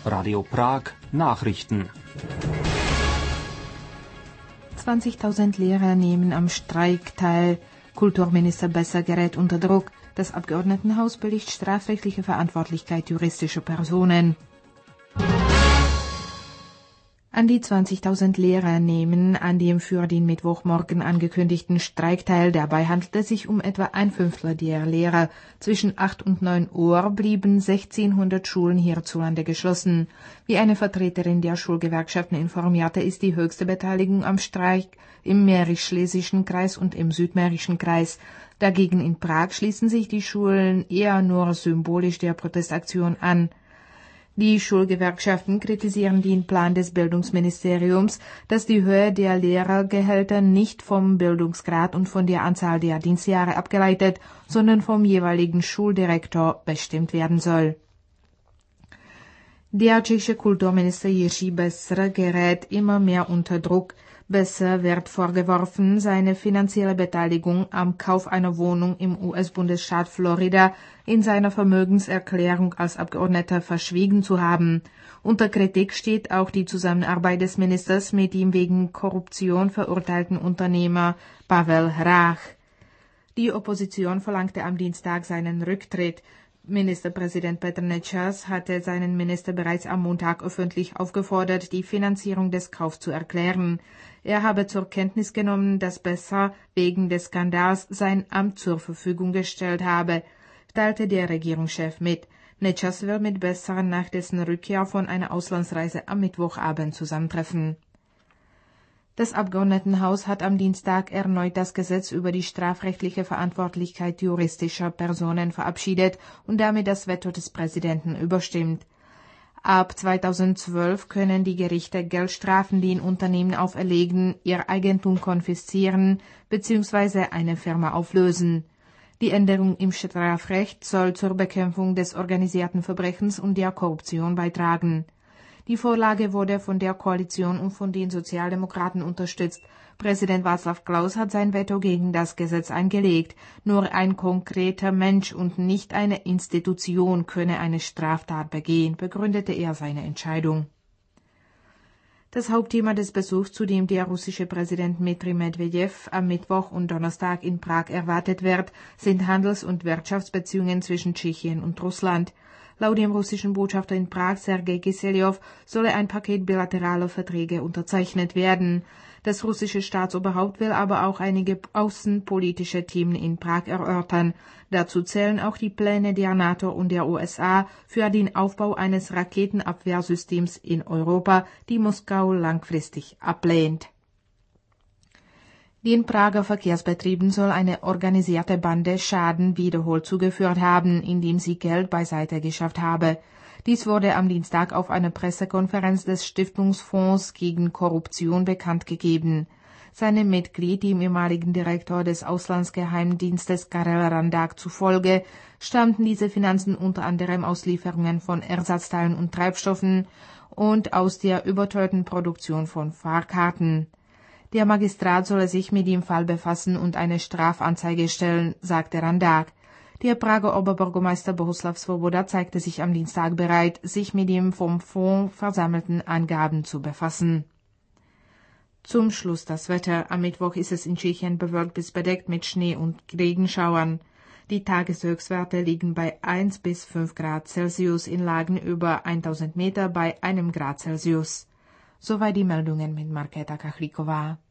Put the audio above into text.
Radio Prag Nachrichten. 20.000 Lehrer nehmen am Streik teil. Kulturminister Besser gerät unter Druck. Das Abgeordnetenhaus billigt strafrechtliche Verantwortlichkeit juristischer Personen. An die 20.000 Lehrer nehmen an dem für den Mittwochmorgen angekündigten Streik teil. Dabei handelt es sich um etwa ein Fünftel der Lehrer. Zwischen 8 und 9 Uhr blieben 1600 Schulen hierzulande geschlossen. Wie eine Vertreterin der Schulgewerkschaften informierte, ist die höchste Beteiligung am Streik im Mährisch-Schlesischen Kreis und im Südmährischen Kreis. Dagegen in Prag schließen sich die Schulen eher nur symbolisch der Protestaktion an. Die Schulgewerkschaften kritisieren den Plan des Bildungsministeriums, dass die Höhe der Lehrergehälter nicht vom Bildungsgrad und von der Anzahl der Dienstjahre abgeleitet, sondern vom jeweiligen Schuldirektor bestimmt werden soll. Der tschechische Kulturminister Jiří Besser gerät immer mehr unter Druck. Besser wird vorgeworfen, seine finanzielle Beteiligung am Kauf einer Wohnung im US-Bundesstaat Florida in seiner Vermögenserklärung als Abgeordneter verschwiegen zu haben. Unter Kritik steht auch die Zusammenarbeit des Ministers mit dem wegen Korruption verurteilten Unternehmer Pavel Hrách. Die Opposition verlangte am Dienstag seinen Rücktritt. Ministerpräsident Petr Nečas hatte seinen Minister bereits am Montag öffentlich aufgefordert, die Finanzierung des Kaufs zu erklären. Er habe zur Kenntnis genommen, dass Besser wegen des Skandals sein Amt zur Verfügung gestellt habe, teilte der Regierungschef mit. Nečas will mit Besser nach dessen Rückkehr von einer Auslandsreise am Mittwochabend zusammentreffen. Das Abgeordnetenhaus hat am Dienstag erneut das Gesetz über die strafrechtliche Verantwortlichkeit juristischer Personen verabschiedet und damit das Veto des Präsidenten überstimmt. Ab 2012 können die Gerichte Geldstrafen den Unternehmen auferlegen, ihr Eigentum konfiszieren bzw. eine Firma auflösen. Die Änderung im Strafrecht soll zur Bekämpfung des organisierten Verbrechens und der Korruption beitragen. Die Vorlage wurde von der Koalition und von den Sozialdemokraten unterstützt. Präsident Václav Klaus hat sein Veto gegen das Gesetz eingelegt. Nur ein konkreter Mensch und nicht eine Institution könne eine Straftat begehen, begründete er seine Entscheidung. Das Hauptthema des Besuchs, zu dem der russische Präsident Dmitri Medvedev am Mittwoch und Donnerstag in Prag erwartet wird, sind Handels- und Wirtschaftsbeziehungen zwischen Tschechien und Russland. Laut dem russischen Botschafter in Prag, Sergei Kisseljow, solle ein Paket bilateraler Verträge unterzeichnet werden. Das russische Staatsoberhaupt will aber auch einige außenpolitische Themen in Prag erörtern. Dazu zählen auch die Pläne der NATO und der USA für den Aufbau eines Raketenabwehrsystems in Europa, die Moskau langfristig ablehnt. Den Prager Verkehrsbetrieben soll eine organisierte Bande Schaden wiederholt zugeführt haben, indem sie Geld beiseite geschafft habe. Dies wurde am Dienstag auf einer Pressekonferenz des Stiftungsfonds gegen Korruption bekannt gegeben. Seinem Mitglied, dem ehemaligen Direktor des Auslandsgeheimdienstes Karel Randáč zufolge, stammten diese Finanzen unter anderem aus Lieferungen von Ersatzteilen und Treibstoffen und aus der überteuerten Produktion von Fahrkarten. Der Magistrat solle sich mit dem Fall befassen und eine Strafanzeige stellen, sagte Randáč. Der Prager Oberbürgermeister Bohuslav Svoboda zeigte sich am Dienstag bereit, sich mit den vom Fonds versammelten Angaben zu befassen. Zum Schluss das Wetter. Am Mittwoch ist es in Tschechien bewölkt bis bedeckt mit Schnee und Regenschauern. Die Tageshöchstwerte liegen bei 1 bis 5 Grad Celsius, in Lagen über 1000 Meter bei 1 Grad Celsius. Soweit die Meldungen mit Markéta Kachlíková.